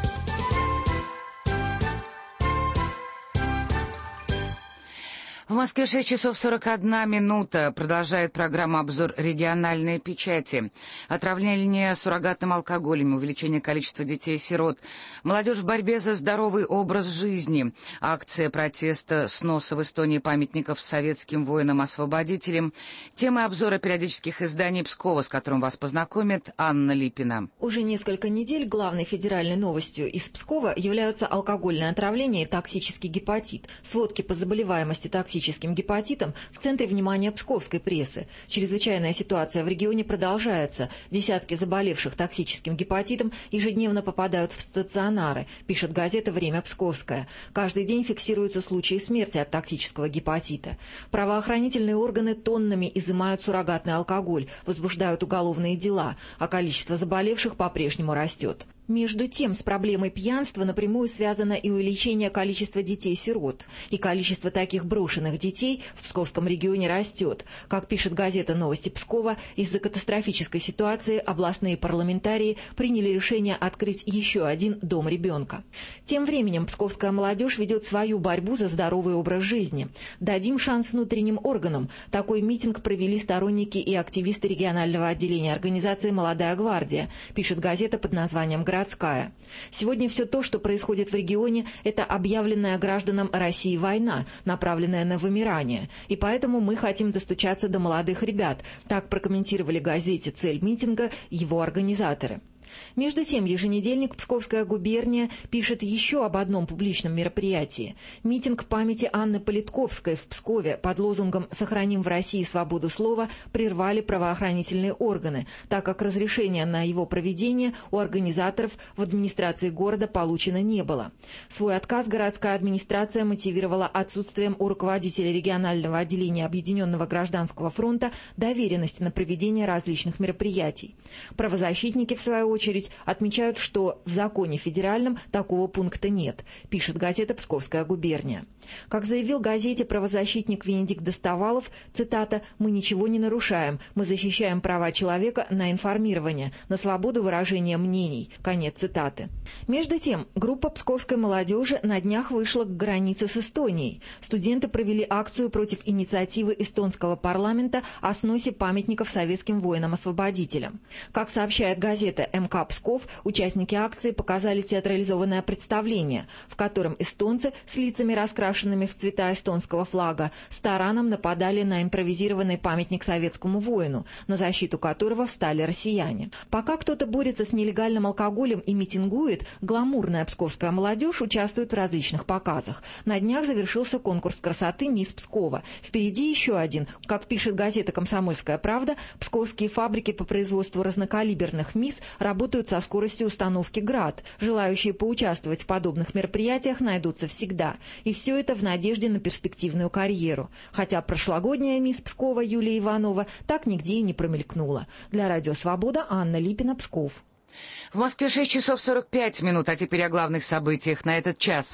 В Москве 6 часов 41 минута. Продолжает программа «Обзор региональной печати». Отравление суррогатным алкоголем, увеличение количества детей-сирот, молодежь в борьбе за здоровый образ жизни, акция протеста сноса в Эстонии памятников советским воинам-освободителям, темы обзора периодических изданий Пскова, с которым вас познакомит Анна Липина. Уже несколько недель главной федеральной новостью из Пскова являются алкогольное отравление и токсический гепатит. Сводки по заболеваемости токсическим гепатитом в центре внимания псковской прессы. Чрезвычайная ситуация в регионе продолжается. Десятки заболевших токсическим гепатитом ежедневно попадают в стационары, пишет газета «Время Псковское». Каждый день фиксируются случаи смерти от токсического гепатита. Правоохранительные органы тоннами изымают суррогатный алкоголь, возбуждают уголовные дела, а количество заболевших по-прежнему растет. Между тем, с проблемой пьянства напрямую связано и увеличение количества детей-сирот. И количество таких брошенных детей в Псковском регионе растет. Как пишет газета «Новости Пскова», из-за катастрофической ситуации областные парламентарии приняли решение открыть еще один дом ребенка. Тем временем псковская молодежь ведет свою борьбу за здоровый образ жизни. «Дадим шанс внутренним органам». Такой митинг провели сторонники и активисты регионального отделения организации «Молодая гвардия», пишет газета под названием «Городская». Сегодня все то, что происходит в регионе, это объявленная гражданам России война, направленная на вымирание. И поэтому мы хотим достучаться до молодых ребят. Так прокомментировали газете «Цель митинга» его организаторы. Между тем, еженедельник «Псковская губерния» пишет еще об одном публичном мероприятии. Митинг памяти Анны Политковской в Пскове под лозунгом «Сохраним в России свободу слова» прервали правоохранительные органы, так как разрешения на его проведение у организаторов в администрации города получено не было. Свой отказ городская администрация мотивировала отсутствием у руководителя регионального отделения Объединенного гражданского фронта доверенности на проведение различных мероприятий. Правозащитники, в свою очередь, отмечают, что в законе федеральном такого пункта нет, пишет газета «Псковская губерния». Как заявил газете правозащитник Венедикт Достовалов, цитата, «Мы ничего не нарушаем, мы защищаем права человека на информирование, на свободу выражения мнений», конец цитаты. Между тем, группа псковской молодежи на днях вышла к границе с Эстонией. Студенты провели акцию против инициативы эстонского парламента о сносе памятников советским воинам-освободителям. Как сообщает газета МК Псков, участники акции показали театрализованное представление, в котором эстонцы с лицами, раскрашенными в цвета эстонского флага, с тараном нападали на импровизированный памятник советскому воину, на защиту которого встали россияне. Пока кто-то борется с нелегальным алкоголем и митингует, гламурная псковская молодежь участвует в различных показах. На днях завершился конкурс красоты «Мисс Пскова». Впереди еще один. Как пишет газета «Комсомольская правда», псковские фабрики по производству разнокалиберных мисс работают со скоростью установки «Град». Желающие поучаствовать в подобных мероприятиях найдутся всегда. И все это в надежде на перспективную карьеру. Хотя прошлогодняя мисс Пскова Юлия Иванова так нигде и не промелькнула. Для «Радио Свобода» Анна Липина, Псков. В Москве 6 часов 45 минут, а теперь о главных событиях на этот час.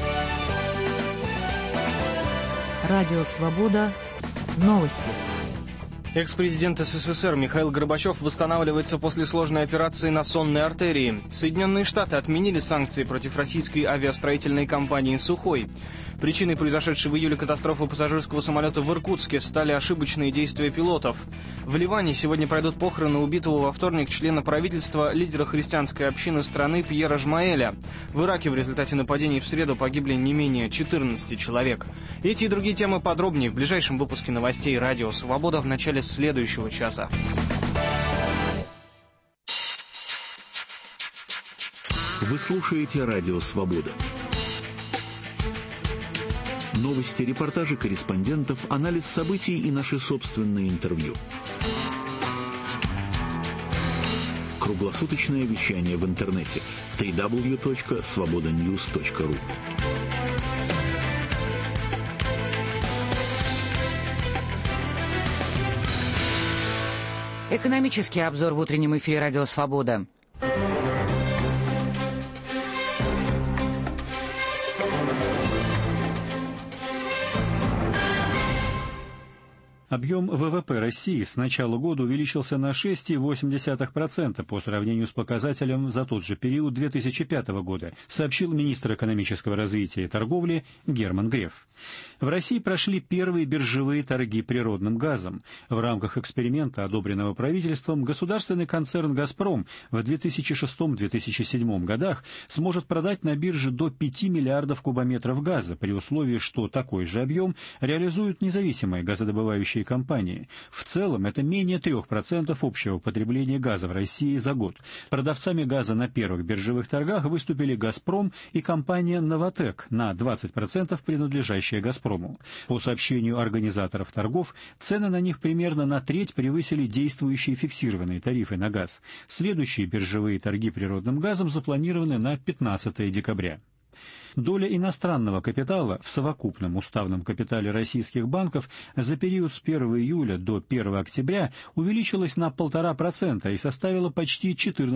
Радио Свобода. Новости. Экс-президент СССР Михаил Горбачев восстанавливается после сложной операции на сонной артерии. Соединенные Штаты отменили санкции против российской авиастроительной компании «Сухой». Причиной произошедшей в июле катастрофы пассажирского самолета в Иркутске стали ошибочные действия пилотов. В Ливане сегодня пройдут похороны убитого во вторник члена правительства, лидера христианской общины страны Пьера Жмаэля. В Ираке в результате нападений в среду погибли не менее 14 человек. Эти и другие темы подробнее в ближайшем выпуске новостей «Радио Свобода» в начале следующего часа. Вы слушаете «Радио Свобода». Новости, репортажи корреспондентов, анализ событий и наши собственные интервью. Круглосуточное вещание в интернете www.svobodanews.ru. Экономический обзор в утреннем эфире «Радио Свобода». Объем ВВП России с начала года увеличился на 6,8% по сравнению с показателем за тот же период 2005 года, сообщил министр экономического развития и торговли Герман Греф. В России прошли первые биржевые торги природным газом. В рамках эксперимента, одобренного правительством, государственный концерн «Газпром» в 2006-2007 годах сможет продать на бирже до 5 миллиардов кубометров газа, при условии, что такой же объем реализуют независимые газодобывающие компании. В целом это менее 3% общего потребления газа в России за год. Продавцами газа на первых биржевых торгах выступили «Газпром» и компания «Новатэк», на 20% принадлежащая «Газпрому». По сообщению организаторов торгов, цены на них примерно на треть превысили действующие фиксированные тарифы на газ. Следующие биржевые торги природным газом запланированы на 15 декабря. Доля иностранного капитала в совокупном уставном капитале российских банков за период с 1 июля до 1 октября увеличилась на 1,5% и составила почти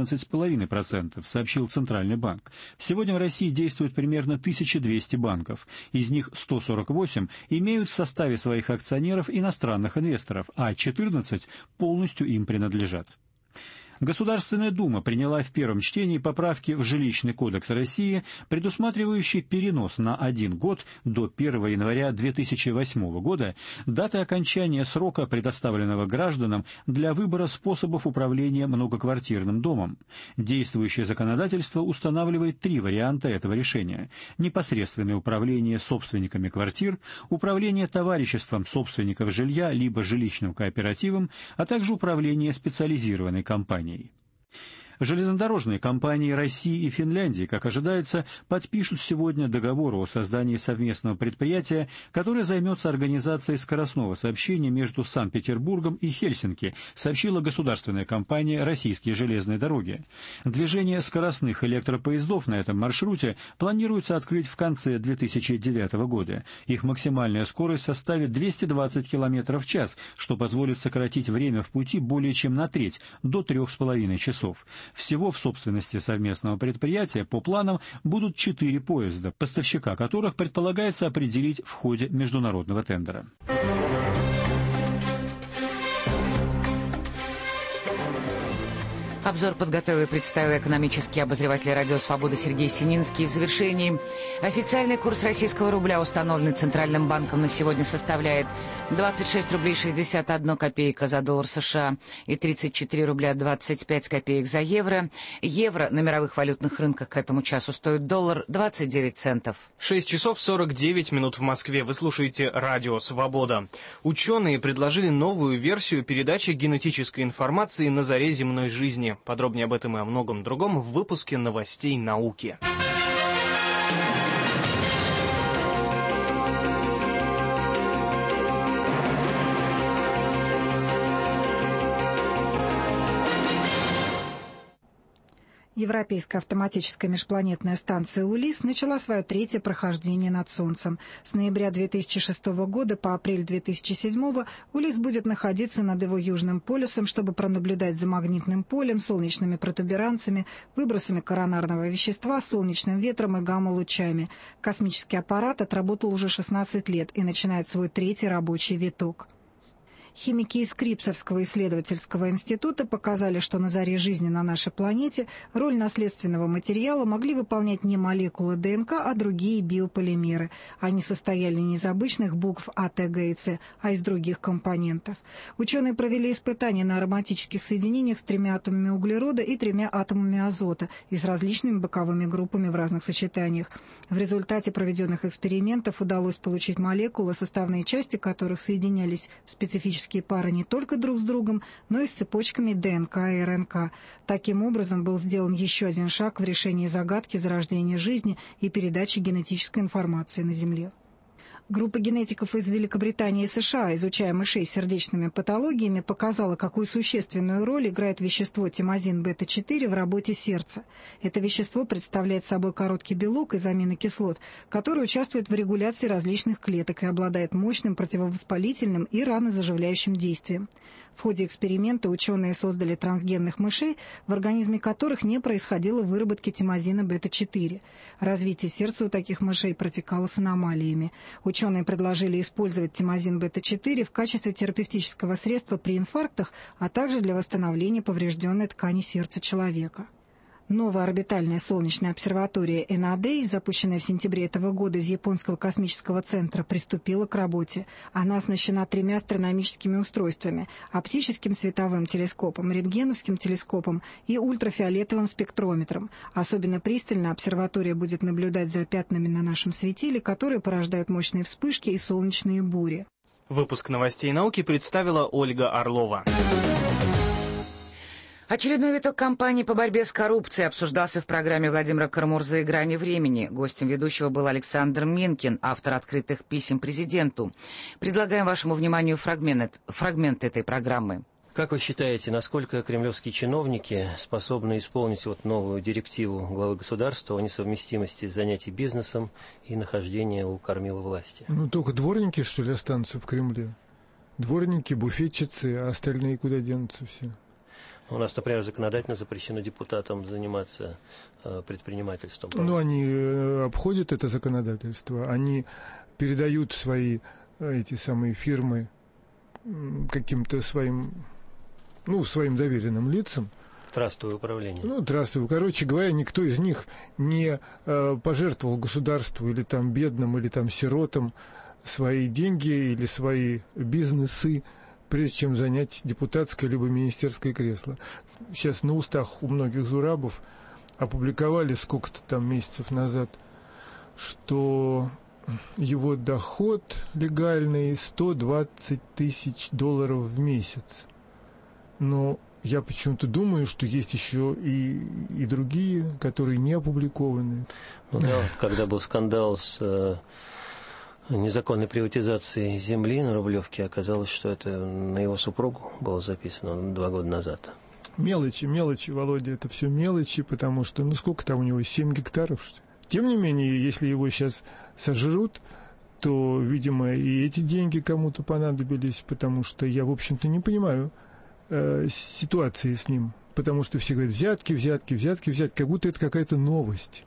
14,5%, сообщил Центральный банк. Сегодня в России действует примерно 1200 банков. Из них 148 имеют в составе своих акционеров иностранных инвесторов, а 14 полностью им принадлежат. Государственная Дума приняла в первом чтении поправки в Жилищный кодекс России, предусматривающие перенос на 1 год до 1 января 2008 года даты окончания срока, предоставленного гражданам для выбора способов управления многоквартирным домом. Действующее законодательство устанавливает 3 варианта этого решения: непосредственное управление собственниками квартир, управление товариществом собственников жилья либо жилищным кооперативом, а также управление специализированной компанией. Железнодорожные компании России и Финляндии, как ожидается, подпишут сегодня договор о создании совместного предприятия, которое займется организацией скоростного сообщения между Санкт-Петербургом и Хельсинки, сообщила государственная компания «Российские железные дороги». Движение скоростных электропоездов на этом маршруте планируется открыть в конце 2009 года. Их максимальная скорость составит 220 км в час, что позволит сократить время в пути более чем на треть, до 3,5 часов. Всего в собственности совместного предприятия по планам будут 4 поезда, поставщика которых предполагается определить в ходе международного тендера. Обзор подготовил и представил экономический обозреватель радио «Свобода» Сергей Сининский. В завершении официальный курс российского рубля, установленный Центральным банком, на сегодня составляет 26 рублей 61 копейка за доллар США и 34 рубля 25 копеек за евро. Евро на мировых валютных рынках к этому часу стоит доллар 29 центов. 6 часов 49 минут в Москве. Вы слушаете радио «Свобода». Ученые предложили новую версию передачи генетической информации на заре земной жизни. Подробнее об этом и о многом другом в выпуске новостей науки. Европейская автоматическая межпланетная станция «Улисс» начала свое 3-е прохождение над Солнцем. С ноября 2006 года по апрель 2007 «Улисс» будет находиться над его южным полюсом, чтобы пронаблюдать за магнитным полем, солнечными протуберанцами, выбросами коронарного вещества, солнечным ветром и гамма-лучами. Космический аппарат отработал уже 16 лет и начинает свой 3-й рабочий виток. Химики из Крипсовского исследовательского института показали, что на заре жизни на нашей планете роль наследственного материала могли выполнять не молекулы ДНК, а другие биополимеры. Они состояли не из обычных букв А, Т, Г и С, а из других компонентов. Ученые провели испытания на ароматических соединениях с 3 атомами углерода и 3 атомами азота и с различными боковыми группами в разных сочетаниях. В результате проведенных экспериментов удалось получить молекулы, составные части которых соединялись в специфические пары не только друг с другом, но и с цепочками ДНК и РНК. Таким образом, был сделан еще один шаг в решении загадки зарождения жизни и передачи генетической информации на Земле. Группа генетиков из Великобритании и США, изучая мышей с сердечными патологиями, показала, какую существенную роль играет вещество тимозин бета-4 в работе сердца. Это вещество представляет собой короткий белок из аминокислот, который участвует в регуляции различных клеток и обладает мощным противовоспалительным и ранозаживляющим действием. В ходе эксперимента ученые создали трансгенных мышей, в организме которых не происходило выработки тимозина бета-4. Развитие сердца у таких мышей протекало с аномалиями. Ученые Ученые предложили использовать тимозин бета-4 в качестве терапевтического средства при инфарктах, а также для восстановления поврежденной ткани сердца человека. Новая орбитальная солнечная обсерватория Энадей, запущенная в сентябре этого года из Японского космического центра, приступила к работе. Она оснащена 3 астрономическими устройствами – оптическим световым телескопом, рентгеновским телескопом и ультрафиолетовым спектрометром. Особенно пристально обсерватория будет наблюдать за пятнами на нашем светиле, которые порождают мощные вспышки и солнечные бури. Выпуск новостей науки представила Ольга Орлова. Очередной виток кампании по борьбе с коррупцией обсуждался в программе Владимира Карамурзы «Грани времени». Гостем ведущего был Александр Минкин, автор открытых писем президенту. Предлагаем вашему вниманию фрагмент этой программы. Как вы считаете, насколько кремлевские чиновники способны исполнить новую директиву главы государства о несовместимости занятий бизнесом и нахождения у кормила власти? Только дворники, что ли, останутся в Кремле? Дворники, буфетчицы, а остальные куда денутся все? У нас, например, законодательно запрещено депутатам заниматься предпринимательством. Они обходят это законодательство, они передают свои эти самые фирмы каким-то своим доверенным лицам. Трастовое управление. Трастовое. Короче говоря, никто из них не пожертвовал государству или там бедным, или там сиротам свои деньги или свои бизнесы, прежде чем занять депутатское либо министерское кресло. Сейчас на устах у многих зурабов опубликовали сколько-то там месяцев назад, что его доход легальный $120 тысяч в месяц. Но я почему-то думаю, что есть еще и другие, которые не опубликованы. Когда был скандал с незаконной приватизации земли на Рублевке, оказалось, что это на его супругу было записано 2 года назад. Мелочи, Володя, это все мелочи, потому что, сколько там у него, 7 гектаров, что ли? Тем не менее, если его сейчас сожрут, то, видимо, и эти деньги кому-то понадобились, потому что я, в общем-то, не понимаю ситуации с ним, потому что все говорят взятки, как будто это какая-то новость.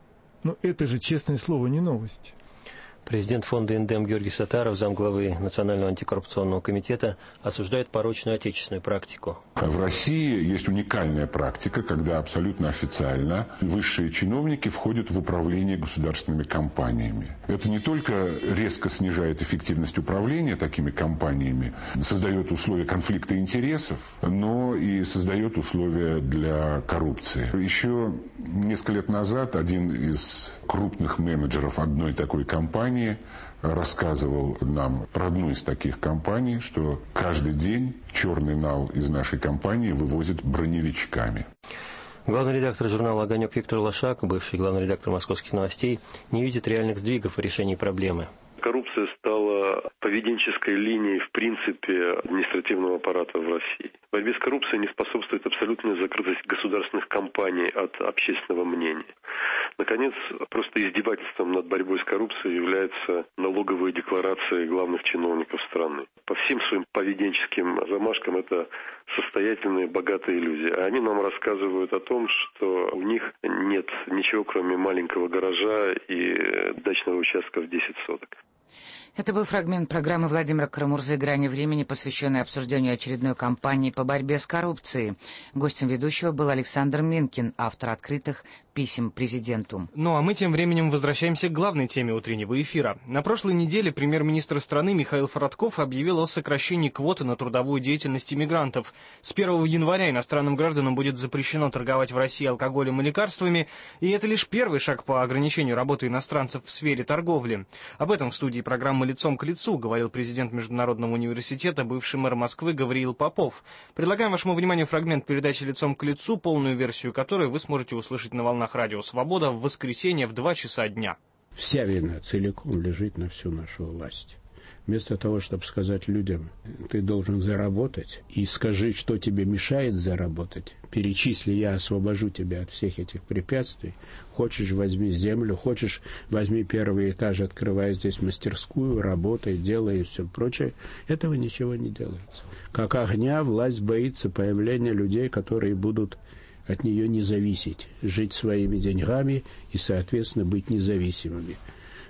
Но это же, честное слово, не новость. Президент фонда «Индем» Георгий Саттаров, замглавы Национального антикоррупционного комитета, осуждает порочную отечественную практику. В России есть уникальная практика, когда абсолютно официально высшие чиновники входят в управление государственными компаниями. Это не только резко снижает эффективность управления такими компаниями, создает условия конфликта интересов, но и создает условия для коррупции. Еще несколько лет назад один из крупных менеджеров одной такой компании рассказывал нам про одну из таких компаний, что каждый день черный нал из нашей компании вывозят броневичками. Главный редактор журнала «Огонек» Виктор Лошак, бывший главный редактор «Московских новостей», не видит реальных сдвигов в решении проблемы. Коррупция стала поведенческой линией, в принципе, административного аппарата в России. Борьбе с коррупцией не способствует абсолютная закрытость государственных компаний от общественного мнения. Наконец, просто издевательством над борьбой с коррупцией являются налоговые декларации главных чиновников страны. По всем своим поведенческим замашкам это состоятельные, богатые люди. А они нам рассказывают о том, что у них нет ничего, кроме маленького гаража и дачного участка в 10 соток. Это был фрагмент программы Владимира Карамурзы «Грани времени», посвященной обсуждению очередной кампании по борьбе с коррупцией. Гостем ведущего был Александр Минкин, автор открытых писем президенту. А мы тем временем возвращаемся к главной теме утреннего эфира. На прошлой неделе премьер-министр страны Михаил Фродков объявил о сокращении квоты на трудовую деятельность иммигрантов. С 1 января иностранным гражданам будет запрещено торговать в России алкоголем и лекарствами, и это лишь первый шаг по ограничению работы иностранцев в сфере торговли. Об этом в студии программы «Лицом к лицу» говорил президент Международного университета, бывший мэр Москвы Гавриил Попов. Предлагаем вашему вниманию фрагмент передачи «Лицом к лицу», полную версию которой вы сможете услышать на волнах Радио Свобода в воскресенье в 2 часа дня. Вся вина целиком лежит на всю нашу власть. Вместо того, чтобы сказать людям, ты должен заработать, и скажи, что тебе мешает заработать, перечисли, я освобожу тебя от всех этих препятствий. Хочешь, возьми землю, хочешь, возьми первый этаж, открывай здесь мастерскую, работай, делай и все прочее. Этого ничего не делается. Как огня, власть боится появления людей, которые будут от нее не зависеть, жить своими деньгами и, соответственно, быть независимыми.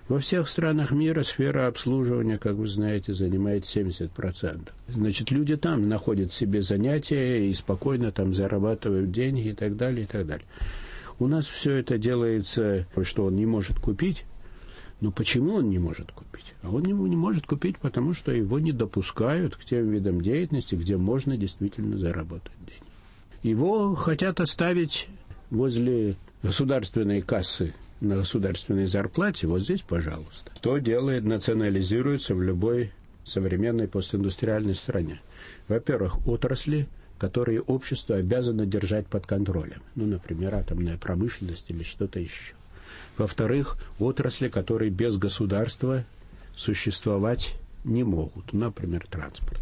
Во всех странах мира сфера обслуживания, как вы знаете, занимает 70%. Значит, люди там находят себе занятия и спокойно там зарабатывают деньги и так далее, и так далее. У нас все это делается, что он не может купить. Но почему он не может купить? А он не может купить, потому что его не допускают к тем видам деятельности, где можно действительно заработать деньги. Его хотят оставить возле государственной кассы на государственной зарплате, вот здесь, пожалуйста. Что делает, национализируется в любой современной постиндустриальной стране? Во-первых, отрасли, которые общество обязано держать под контролем. Ну, например, атомная промышленность или что-то еще. Во-вторых, отрасли, которые без государства существовать не могут, например, транспорт.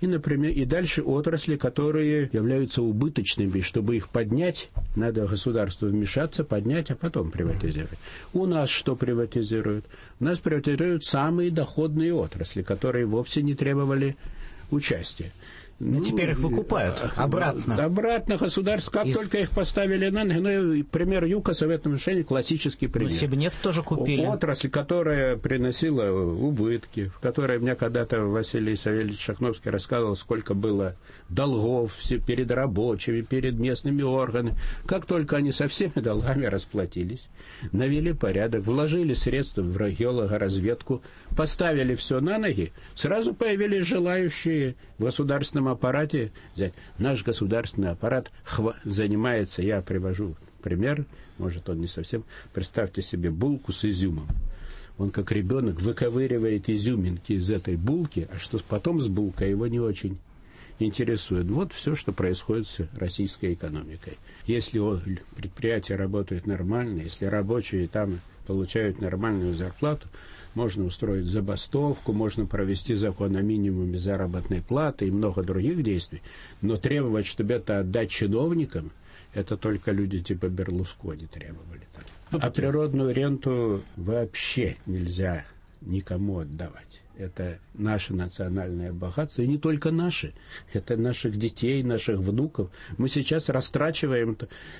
И дальше отрасли, которые являются убыточными, чтобы их поднять, надо государству вмешаться, поднять, а потом приватизировать. У нас что приватизируют? У нас приватизируют самые доходные отрасли, которые вовсе не требовали участия. Теперь их выкупают обратно. Обратно государство, как только их поставили на ноги. Пример ЮКОСа в этом отношении классический пример. Сибнефть тоже купили. Отрасль, которая приносила убытки, в которой мне когда-то Василий Савельевич Шахновский рассказывал, сколько было долгов перед рабочими, перед местными органами. Как только они со всеми долгами расплатились, навели порядок, вложили средства в геологоразведку, поставили все на ноги, сразу появились желающие в государственном аппарате взять. Наш государственный аппарат занимается, я привожу пример, может он не совсем, представьте себе булку с изюмом. Он как ребенок выковыривает изюминки из этой булки, а что потом с булкой его не очень интересует. Вот все, что происходит с российской экономикой. Если предприятия работают нормально, если рабочие там получают нормальную зарплату, можно устроить забастовку, можно провести закон о минимуме заработной платы и много других действий. Но требовать, чтобы это отдать чиновникам, это только люди типа Берлускони требовали. А природную ренту вообще нельзя никому отдавать. Это наше национальное богатство, и не только наше. Это наших детей, наших внуков. Мы сейчас растрачиваем,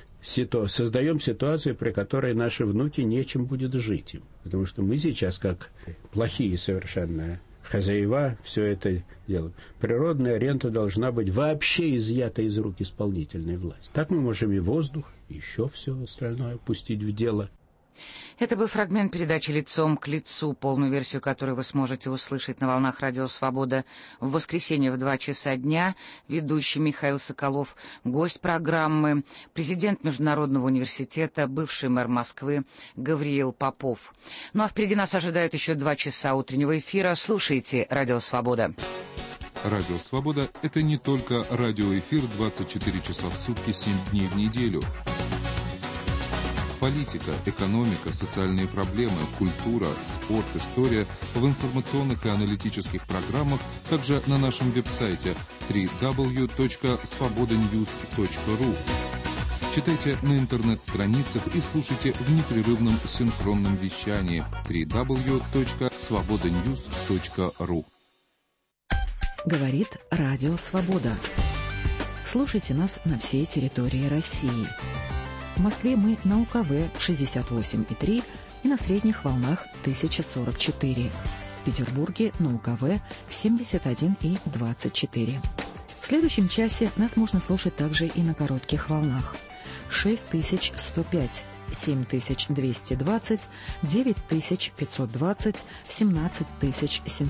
создаем ситуацию, при которой наши внуки нечем будет жить им. Потому что мы сейчас, как плохие совершенно хозяева, все это делаем. Природная рента должна быть вообще изъята из рук исполнительной власти. Так мы можем и воздух, и еще все остальное пустить в дело. Это был фрагмент передачи «Лицом к лицу», полную версию которой вы сможете услышать на волнах «Радио Свобода» в воскресенье в 2 часа дня. Ведущий Михаил Соколов, гость программы, президент Международного университета, бывший мэр Москвы Гавриил Попов. Ну а впереди нас ожидают еще 2 часа утреннего эфира. Слушайте «Радио Свобода». Радио «Свобода» — это не только радиоэфир 24 часа в сутки, 7 дней в неделю. Политика, экономика, социальные проблемы, культура, спорт, история в информационных и аналитических программах, также на нашем веб-сайте www.svobodanews.ru. Читайте на интернет-страницах и слушайте в непрерывном синхронном вещании www.svobodanews.ru. Говорит Радио Свобода. Слушайте нас на всей территории России. В Москве мы на УКВ 68,3 и на средних волнах 1044. В Петербурге на УКВ 71,24. В следующем часе нас можно слушать также и на коротких волнах. 6105, 7220, 9520, 17700.